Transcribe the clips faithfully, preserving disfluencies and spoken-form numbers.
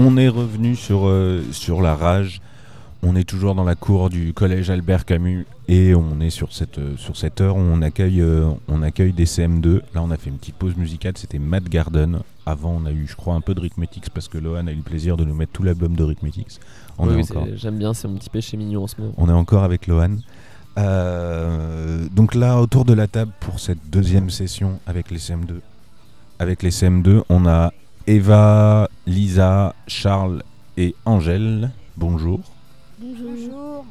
on est revenu sur, euh, sur la rage. On est toujours dans la cour du collège Albert Camus et on est sur cette, euh, sur cette heure où on accueille, euh, on accueille des C M deux. Là, on a fait une petite pause musicale, c'était Mad Garden. Avant, on a eu, je crois, un peu de Rhythmetics parce que Lohan a eu le plaisir de nous mettre tout l'album de Rhythmetics. On oui, est oui encore... c'est, j'aime bien, c'est mon petit péché mignon en ce moment. On est encore avec Lohan. Euh, donc là, autour de la table pour cette deuxième session avec les C M deux. Avec les C M deux, on a Eva, Lisa, Charles et Angèle. Bonjour. Bonjour.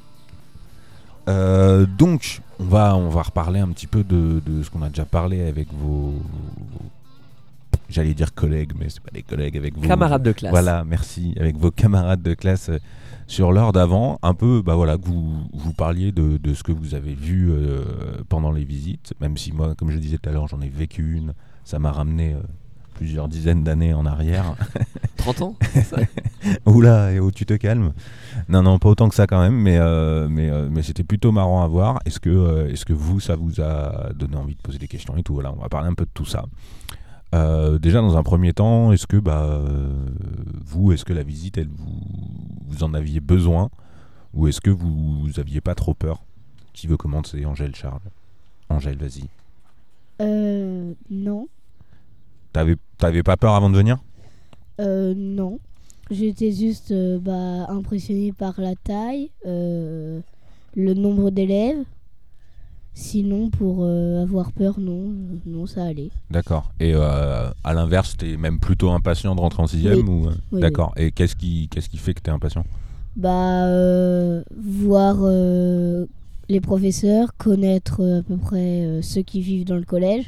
Euh, donc, on va, on va reparler un petit peu de, de ce qu'on a déjà parlé avec vos, vos- j'allais dire collègues, mais c'est pas des collègues, avec vos Camarades de classe. Voilà, merci, avec vos camarades de classe euh, sur l'heure d'avant, un peu, bah voilà, que vous, vous parliez de, de ce que vous avez vu euh, pendant les visites, même si moi, comme je disais tout à l'heure, j'en ai vécu une, ça m'a ramené euh, plusieurs dizaines d'années en arrière. trente ans. Oula, et oh, tu te calmes. Non, non, pas autant que ça quand même, mais, euh, mais, euh, mais c'était plutôt marrant à voir. Est-ce que, euh, est-ce que vous, ça vous a donné envie de poser des questions et tout? Voilà, on va parler un peu de tout ça. Euh, déjà, dans un premier temps, est-ce que bah, euh, vous, est-ce que la visite, elle, vous, vous en aviez besoin? Ou est-ce que vous, vous aviez pas trop peur? Qui veut commencer? Angèle, Charles? Angèle, vas-y. Euh, non. T'avais, t'avais pas peur avant de venir? Euh, non. J'étais juste euh, bah, impressionnée par la taille, euh, le nombre d'élèves. Sinon, pour euh, avoir peur, non. Non, ça allait. D'accord. Et euh, à l'inverse, t'es même plutôt impatient de rentrer en sixième? Oui. Ou... Oui, D'accord. Et qu'est-ce qui, qu'est-ce qui fait que t'es impatient? Bah, euh, voir euh, les professeurs, connaître euh, à peu près euh, ceux qui vivent dans le collège,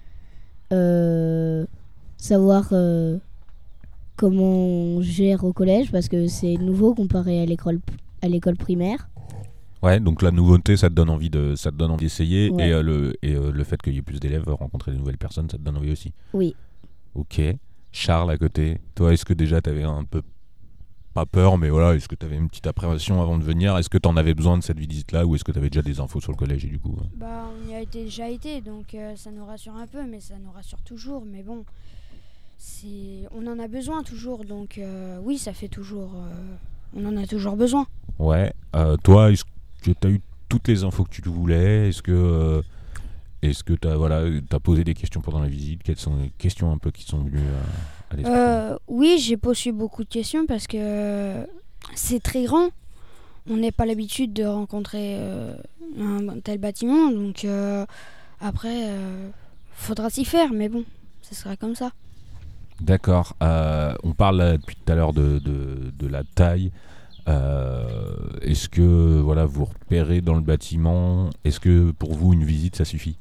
euh, savoir euh, comment on gère au collège parce que c'est nouveau comparé à l'école, à l'école primaire. Ouais, donc la nouveauté, ça te donne envie de, ça te donne envie d'essayer, Ouais. et, euh, le, et euh, le fait qu'il y ait plus d'élèves, rencontrer de nouvelles personnes, ça te donne envie aussi. Oui. Ok. Charles, à côté, toi, est-ce que déjà t'avais un peu, pas peur, mais voilà, est-ce que t'avais une petite appréhension avant de venir? Est-ce que t'en avais besoin de cette visite-là, ou est-ce que t'avais déjà des infos sur le collège et du coup euh, Bah, on y a été, déjà été, donc euh, ça nous rassure un peu, mais ça nous rassure toujours. Mais bon, c'est, on en a besoin toujours, donc euh, oui, ça fait toujours, euh, on en a toujours besoin. Ouais. Euh, toi, est-ce que t'as eu toutes les infos que tu voulais? Est-ce que, euh, est-ce que t'as, voilà, t'as posé des questions pendant la visite? Quelles sont les questions un peu qui sont venues à, à l'esprit? Euh, oui, j'ai posé beaucoup de questions parce que c'est très grand. On n'est pas l'habitude de rencontrer euh, un tel bâtiment, donc euh, après, euh, faudra s'y faire, mais bon, ce sera comme ça. D'accord. Euh, on parle là, depuis tout à l'heure de, de, de la taille. Euh, est-ce que voilà, vous repérez dans le bâtiment? Est-ce que pour vous une visite ça suffit?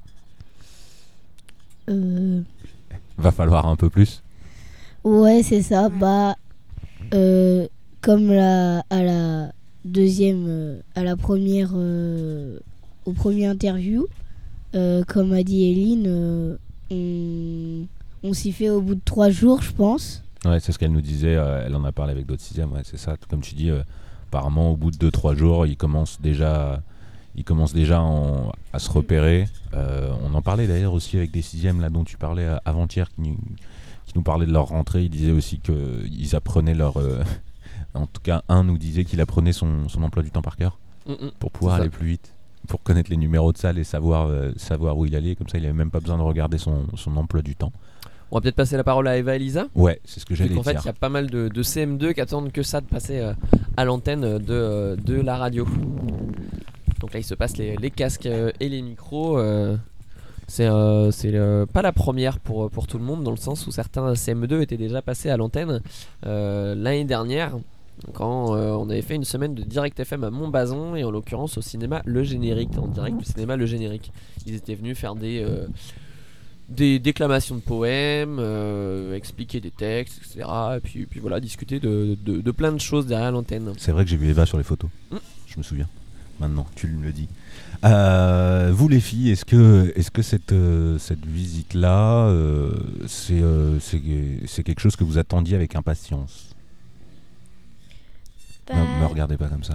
Euh, Va falloir un peu plus. ouais, c'est ça. Bah, euh, comme la, à la deuxième, euh, à la première, euh, au premier interview, euh, comme a dit Eline, euh, on, on s'y fait au bout de trois jours, je pense. Ouais, c'est ce qu'elle nous disait. Euh, elle en a parlé avec d'autres sixièmes. Ouais, c'est ça. Comme tu dis, euh, apparemment au bout de deux trois jours, ils commencent déjà, ils commencent déjà en- à se repérer. Euh, on en parlait d'ailleurs aussi avec des sixièmes là dont tu parlais euh, avant-hier, qui, nous- qui nous parlaient de leur rentrée. Ils disaient aussi qu'ils apprenaient leur. euh, en tout cas, un nous disait qu'il apprenait son, son emploi du temps par cœur Mm-mm. pour pouvoir C'est ça. aller plus vite, pour connaître les numéros de salle et savoir, euh, savoir où il allait. Comme ça, il avait même pas besoin de regarder son, son emploi du temps. On va peut-être passer la parole à Eva et Lisa. Ouais, c'est ce que j'allais En fait, dire. il y a pas mal de, de C M deux qui attendent que ça de passer euh, à l'antenne de, euh, de la radio. Donc là, il se passe les, les casques euh, et les micros. euh, c'est euh, c'est euh, pas la première pour, pour tout le monde, dans le sens où certains C M deux étaient déjà passés à l'antenne euh, l'année dernière, quand euh, on avait fait une semaine de Direct F M à Montbazon, et en l'occurrence au cinéma Le Générique, en direct du cinéma Le Générique. Ils étaient venus faire des... euh, des déclamations de poèmes, euh, expliquer des textes, et cetera. Et puis, puis voilà, discuter de, de, de plein de choses derrière l'antenne. C'est vrai que j'ai vu Eva sur les photos. Mm. Je me souviens. Maintenant, tu me le dis. Euh, vous les filles, est-ce que, est-ce que cette, euh, cette visite-là, euh, c'est, euh, c'est, c'est quelque chose que vous attendiez avec impatience? Bah, Ne me regardez pas comme ça.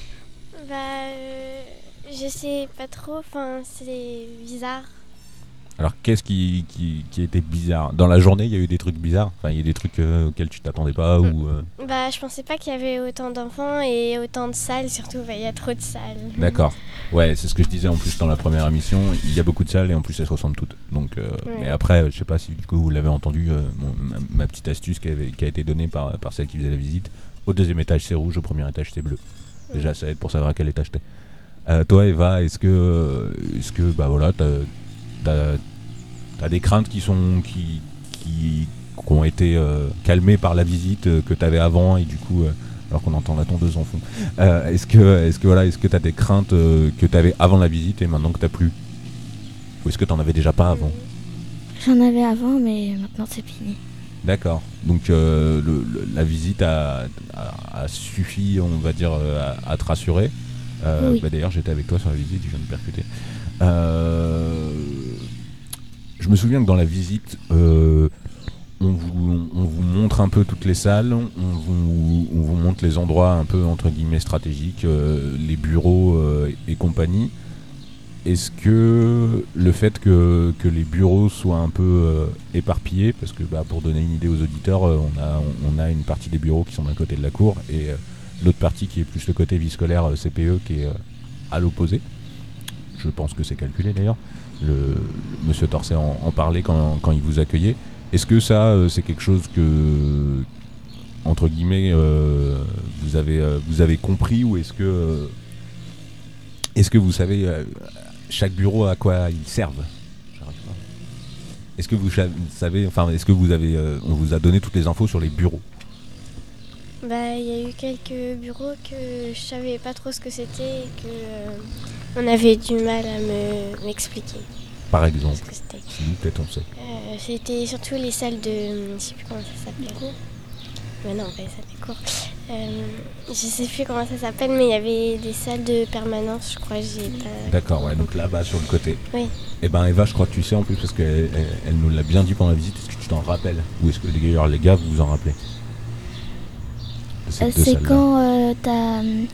bah, euh, je sais pas trop, enfin, c'est bizarre. Alors, qu'est-ce qui, qui, qui était bizarre? Dans la journée, il y a eu des trucs bizarres? Enfin, il y a des trucs euh, auxquels tu t'attendais pas ou, euh... Bah, je pensais pas qu'il y avait autant d'enfants et autant de salles, surtout, bah, il y a trop de salles. D'accord. Ouais, c'est ce que je disais en plus dans la première émission. Il y a beaucoup de salles et en plus elles se ressemblent toutes. Donc, euh, Ouais. mais après, je sais pas si du coup vous l'avez entendu, euh, mon- ma, ma petite astuce qui, avait, qui a été donnée par, par celle qui faisait la visite. Au deuxième étage c'est rouge, au premier étage c'est bleu. Déjà, ça aide pour savoir à quel étage t'es. Euh, toi, Eva, est-ce que, euh, est-ce que, bah voilà, t'as, t'as, t'as des craintes qui sont, qui, qui, qui ont été euh, calmées par la visite euh, que t'avais avant et du coup, euh, alors qu'on entend la tondeuse en fond. Euh, est-ce que, est-ce que voilà, est-ce que t'as des craintes euh, que t'avais avant la visite et maintenant que t'as plus? Ou est-ce que t'en avais déjà pas avant? J'en avais avant, mais maintenant c'est fini. D'accord. Donc euh, le, le- la visite a, a, a suffi, on va dire, euh, à, à te rassurer. Euh, Oui. bah, d'ailleurs, j'étais avec toi sur la visite, je viens de percuter. Euh, je me souviens que dans la visite, euh, on, vous, on vous montre un peu toutes les salles, on vous, on vous montre les endroits un peu entre guillemets stratégiques, euh, les bureaux euh, et compagnie. Est-ce que le fait que, que les bureaux soient un peu euh, éparpillés, parce que bah, pour donner une idée aux auditeurs, euh, on, a, on, on a une partie des bureaux qui sont d'un côté de la cour et euh, l'autre partie qui est plus le côté vie scolaire euh, C P E qui est euh, à l'opposé. Je pense que c'est calculé d'ailleurs. Le, le Monsieur Torset en, en parlait quand, quand il vous accueillait. Est-ce que ça, euh, c'est quelque chose que, entre guillemets, euh, vous, avez, euh, vous avez compris ou est-ce que, euh, est-ce que vous savez euh, chaque bureau à quoi ils servent? J'arrive pas. Est-ce que vous cha- savez, enfin, est-ce que vous avez, euh, on vous a donné toutes les infos sur les bureaux? Bah, il y a eu quelques bureaux que je savais pas trop ce que c'était et que euh, on avait du mal à me m'expliquer Par exemple, ce que c'était. si nous, peut-être on sait. Euh, c'était surtout les salles de, je sais plus comment ça s'appelle. Mais non, pas les salles de cours. Euh, je sais plus comment ça s'appelle, mais il y avait des salles de permanence, je crois. J'ai pas. D'accord, ouais, donc là-bas sur le côté. Oui. Et ben Eva, je crois que tu sais en plus parce qu'elle elle, elle nous l'a bien dit pendant la visite. Est-ce que tu t'en rappelles? Ou est-ce que les gars, les gars, vous vous en rappelez de ces Euh, deux c'est salles-là? quand euh, t'as, hum,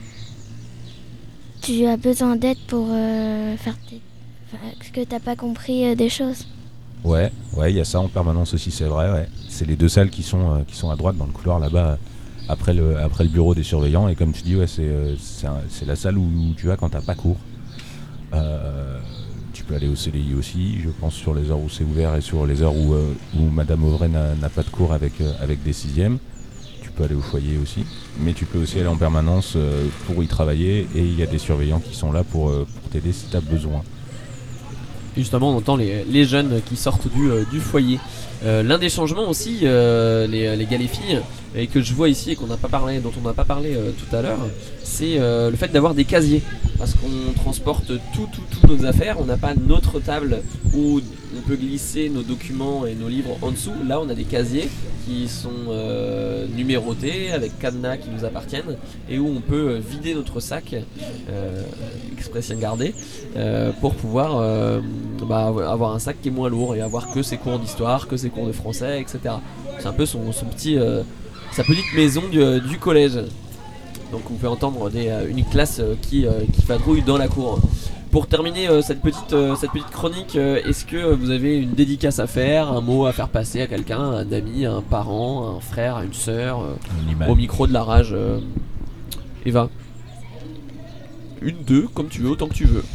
tu as besoin d'aide pour euh, faire tes... enfin, parce que t'as pas compris euh, des choses. Ouais, ouais, il y a ça en permanence aussi, c'est vrai. Ouais. C'est les deux salles qui sont euh, qui sont à droite dans le couloir là-bas, après le après le bureau des surveillants. Et comme tu dis, ouais, c'est euh, c'est, un- c'est la salle où, où tu vas quand t'as pas cours. Euh, tu peux aller au C D I aussi, je pense, sur les heures où c'est ouvert et sur les heures où euh, où Madame Auvray n'a, n'a pas de cours avec euh, avec des sixièmes. Tu peux aller au foyer aussi, mais tu peux aussi aller en permanence euh, pour y travailler. Et il y a des surveillants qui sont là pour euh, pour t'aider si t'as besoin. Et justement, on entend les, les jeunes qui sortent du, euh, du foyer. Euh, l'un des changements aussi, euh, les, les gars, les filles, et que je vois ici et qu'on n'a pas parlé, dont on n'a pas parlé euh, tout à l'heure, c'est euh, le fait d'avoir des casiers. Parce qu'on transporte tout, tout, toutes nos affaires. On n'a pas notre table où on peut glisser nos documents et nos livres en dessous. Là, on a des casiers qui sont euh, numérotés avec cadenas qui nous appartiennent et où on peut euh, vider notre sac, euh, expression gardée, euh, pour pouvoir euh, bah, avoir un sac qui est moins lourd et avoir que ses cours d'histoire, que ses cours de français, et cetera. C'est un peu son, son petit, euh, sa petite maison du, euh, du collège. Donc on peut entendre des, euh, une classe euh, qui, euh, qui vadrouille dans la cour. Pour terminer euh, cette, petite, euh, cette petite chronique, euh, est-ce que vous avez une dédicace à faire, un mot à faire passer à quelqu'un, un ami, un parent, un frère, une sœur, euh, On imagine. au micro de la rage euh, Eva? Une, deux, comme tu veux, autant que tu veux.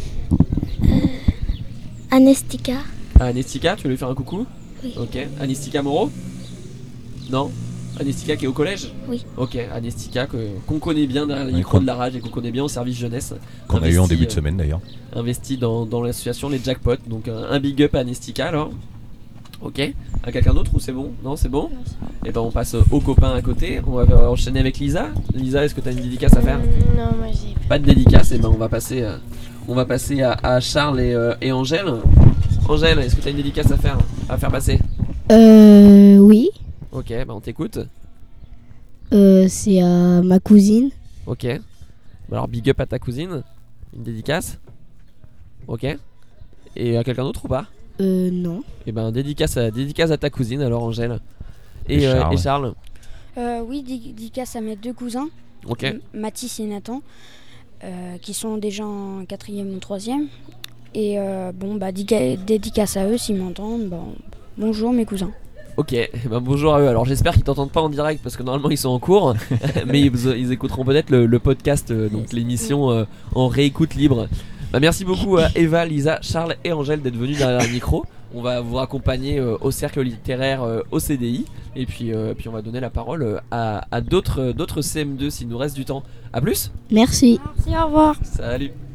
Anestika. Ah, Anestika, tu veux lui faire un coucou? Oui. Ok. Anestika Moreau? Non? Anestika qui est au collège? Oui. Ok, Anestika que, qu'on connaît bien derrière les Ouais, micros qu'on- de la rage et qu'on connaît bien au service jeunesse. Qu'on a eu en Investi, début de euh, semaine d'ailleurs. investi dans, dans l'association Les Jackpots. Donc un, un big up à Anestika alors. Ok. À quelqu'un d'autre ou c'est bon? Non, c'est bon? Et ben on passe aux copains à côté. On va enchaîner avec Lisa. Lisa, est-ce que tu as une dédicace à faire? Euh, non, moi j'ai pas. Pas de dédicace, et ben on va passer, euh, on va passer à, à Charles et, euh, et Angèle. Angèle, est-ce que tu as une dédicace à faire, à faire passer? Euh, oui. Ok, bah on t'écoute. Euh, c'est à ma cousine. Ok. Bah alors big up à ta cousine. Une dédicace. Ok. Et à quelqu'un d'autre ou pas? Euh, non. Et ben dédicace à, dédicace à ta cousine alors Angèle. Et, Et euh, Charles. et Charles. Euh, oui, dédicace à mes deux cousins, Ok. M- Mathis et Nathan, euh, qui sont déjà en quatrième ou troisième. Et euh, bon, bah, dica- dédicace à eux s'ils m'entendent. Bah, bonjour mes cousins. Ok, ben bonjour à eux. Alors j'espère qu'ils t'entendent pas en direct parce que normalement ils sont en cours, mais ils, ils écouteront peut-être le, le podcast, euh, donc l'émission euh, en réécoute libre. Bah, merci beaucoup à Eva, Lisa, Charles et Angèle d'être venus derrière le micro. On va vous accompagner euh, au cercle littéraire euh, au C D I et puis, euh, puis on va donner la parole euh, à, à d'autres, d'autres C M deux s'il nous reste du temps. A plus. Merci. Merci, au revoir. Salut.